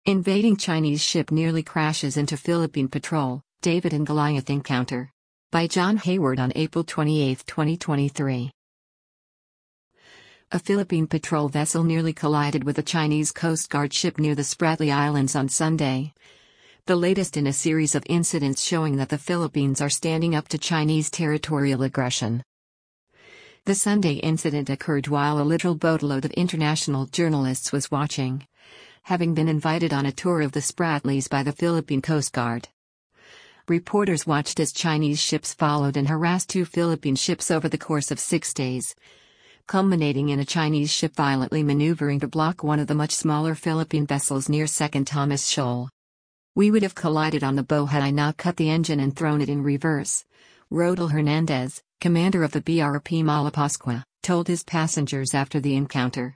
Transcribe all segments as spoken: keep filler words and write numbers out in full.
Invading Chinese ship nearly crashes into Philippine patrol, David and Goliath encounter. By John Hayward on April twenty-eighth, twenty twenty-three. A Philippine patrol vessel nearly collided with a Chinese Coast Guard ship near the Spratly Islands on Sunday. The latest in a series of incidents showing that the Philippines are standing up to Chinese territorial aggression. The Sunday incident occurred while a literal boatload of international journalists was watching, having been invited on a tour of the Spratlys by the Philippine Coast Guard. Reporters watched as Chinese ships followed and harassed two Philippine ships over the course of six days, culminating in a Chinese ship violently maneuvering to block one of the much smaller Philippine vessels near Second Thomas Shoal. "We would have collided on the bow had I not cut the engine and thrown it in reverse," Rodel Hernandez, commander of the B R P Malapascua, told his passengers after the encounter.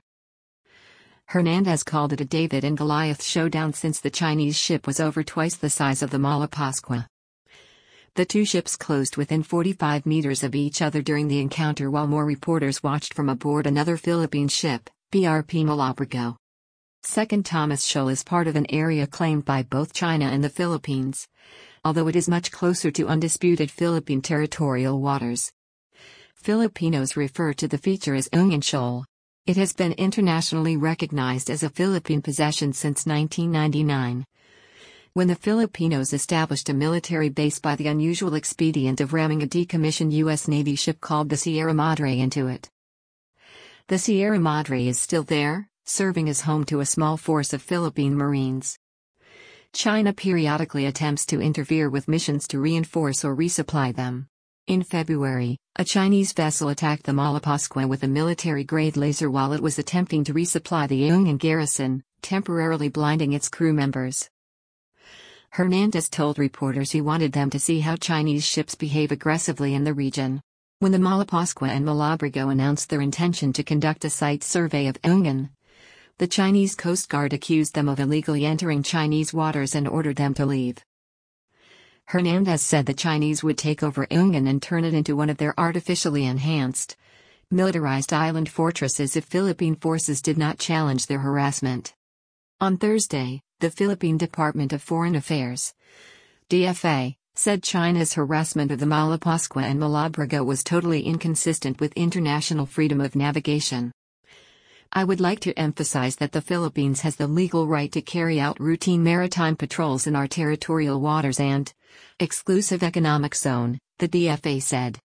Hernandez called it a David and Goliath showdown since the Chinese ship was over twice the size of the Malapascua. The two ships closed within forty-five meters of each other during the encounter while more reporters watched from aboard another Philippine ship, B R P Malabrigo. Second Thomas Shoal is part of an area claimed by both China and the Philippines, although it is much closer to undisputed Philippine territorial waters. Filipinos refer to the feature as Ayungin Shoal. It has been internationally recognized as a Philippine possession since nineteen ninety-nine. When the Filipinos established a military base by the unusual expedient of ramming a decommissioned U S Navy ship called the Sierra Madre into it. The Sierra Madre is still there, serving as home to a small force of Philippine Marines. China periodically attempts to interfere with missions to reinforce or resupply them. In February, a Chinese vessel attacked the Malapascua with a military-grade laser while it was attempting to resupply the Ayungin garrison, temporarily blinding its crew members. Hernandez told reporters he wanted them to see how Chinese ships behave aggressively in the region. When the Malapascua and Malabrigo announced their intention to conduct a site survey of Ayungin, the Chinese Coast Guard accused them of illegally entering Chinese waters and ordered them to leave. Hernandez said the Chinese would take over Ayungin and turn it into one of their artificially enhanced, militarized island fortresses if Philippine forces did not challenge their harassment. On Thursday, the Philippine Department of Foreign Affairs, D F A, said China's harassment of the Malapascua and Malabrigo was totally inconsistent with international freedom of navigation. "I would like to emphasize that the Philippines has the legal right to carry out routine maritime patrols in our territorial waters and exclusive economic zone," the D F A said.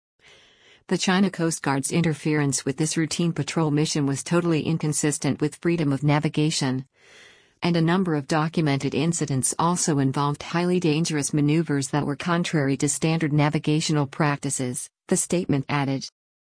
The China Coast Guard's interference with this routine patrol mission was totally inconsistent with freedom of navigation, and a number of documented incidents also involved highly dangerous maneuvers that were contrary to standard navigational practices, the statement added.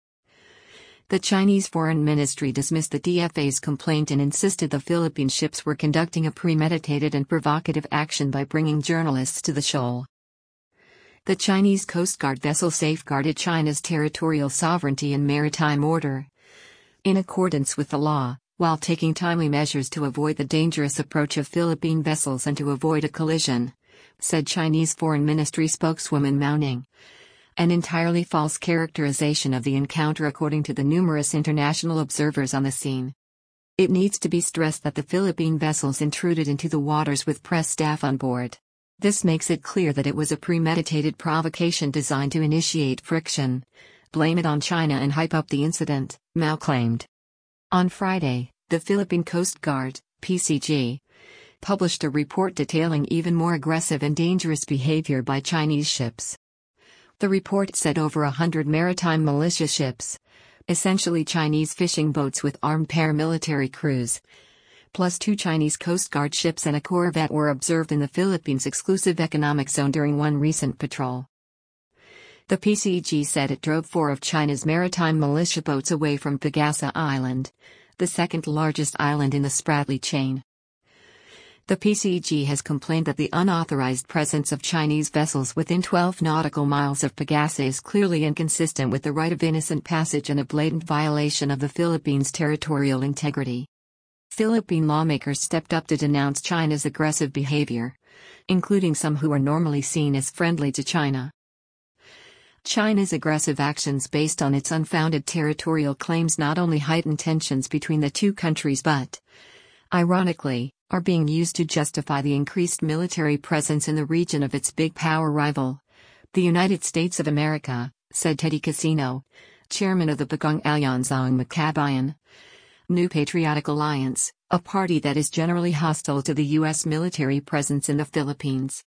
The Chinese Foreign Ministry dismissed the D F A's complaint and insisted the Philippine ships were conducting a premeditated and provocative action by bringing journalists to the shoal. The Chinese Coast Guard vessel safeguarded China's territorial sovereignty and maritime order, in accordance with the law, while taking timely measures to avoid the dangerous approach of Philippine vessels and to avoid a collision, said Chinese Foreign Ministry spokeswoman Mao Ning. An entirely false characterization of the encounter according to the numerous international observers on the scene. It needs to be stressed that the Philippine vessels intruded into the waters with press staff on board. This makes it clear that it was a premeditated provocation designed to initiate friction, blame it on China and hype up the incident, Mao claimed. On Friday, the Philippine Coast Guard, P C G, published a report detailing even more aggressive and dangerous behavior by Chinese ships. The report said over a hundred maritime militia ships, essentially Chinese fishing boats with armed paramilitary crews, plus two Chinese Coast Guard ships and a corvette were observed in the Philippines' exclusive economic zone during one recent patrol. The P C G said it drove four of China's maritime militia boats away from Pagasa Island, the second largest island in the Spratly chain. The P C G has complained that the unauthorized presence of Chinese vessels within twelve nautical miles of Pagasa is clearly inconsistent with the right of innocent passage and a blatant violation of the Philippines' territorial integrity. Philippine lawmakers stepped up to denounce China's aggressive behavior, including some who are normally seen as friendly to China. China's aggressive actions based on its unfounded territorial claims not only heighten tensions between the two countries but ironically, are being used to justify the increased military presence in the region of its big power rival, the United States of America, said Teddy Casino, chairman of the Bagong Alyanzang Makabayan New Patriotic Alliance, a party that is generally hostile to the U S military presence in the Philippines.